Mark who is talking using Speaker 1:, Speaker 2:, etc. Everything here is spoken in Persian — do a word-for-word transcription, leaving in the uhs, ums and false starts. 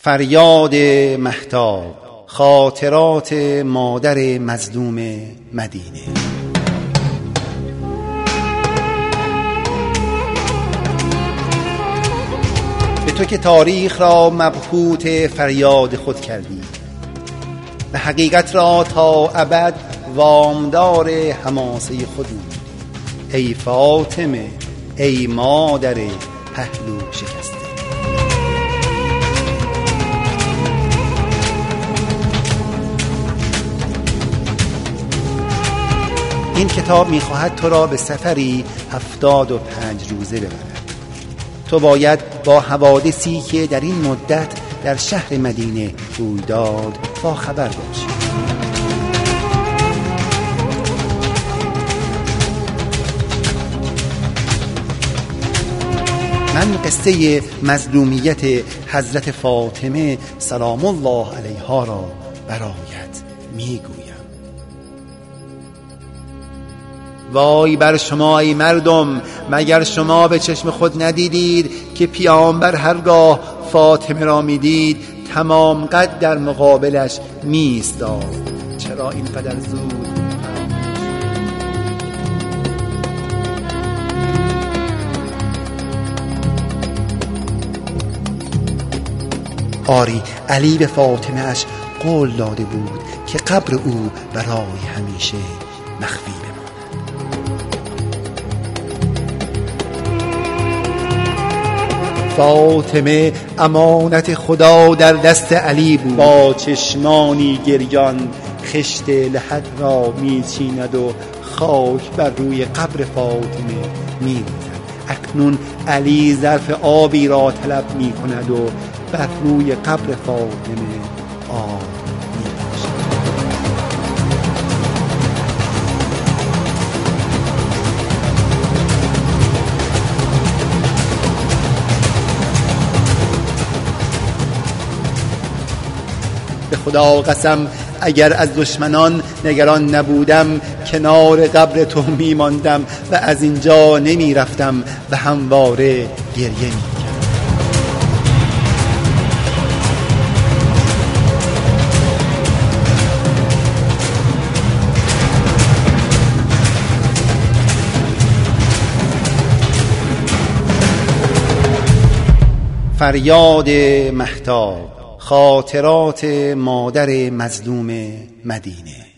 Speaker 1: فریاد مهتاب، خاطرات مادر مظلوم مدینه. به تو که تاریخ را مبهوت فریاد خود کردی، به حقیقت را تا ابد وامدار حماسه خود بودی. ای فاطمه، ای مادر پهلو شکسته. این کتاب می‌خواهد تو را به سفری هفتاد و پنج روزه ببرد. تو باید با حوادثی که در این مدت در شهر مدینه روی داد با خبر باشی. من قصه مظلومیت حضرت فاطمه سلام الله علیها را برایت میگویم. وای بر شما ای مردم، مگر شما به چشم خود ندیدید که پیامبر هرگاه فاطمه را میدید تمام قد در مقابلش میایستاد؟ چرا اینقدر زود؟ آری، علی به فاطمه اش قول داده بود که قبر او برای همیشه مخفی بماند. فاطمه امانت خدا در دست علی بود. با چشمانی گریان خشت لحد را میچیند و خاک بر روی قبر فاطمه میریزد. اکنون علی ظرف آبی را طلب میکند و بر روی قبر فاطمه آب می‌پاشد. به خدا قسم اگر از دشمنان نگران نبودم کنار قبر تو میماندم و از اینجا نمیرفتم و همواره گریه می‌کردم. فریاد مهتاب، خاطرات مادر مظلوم مدینه.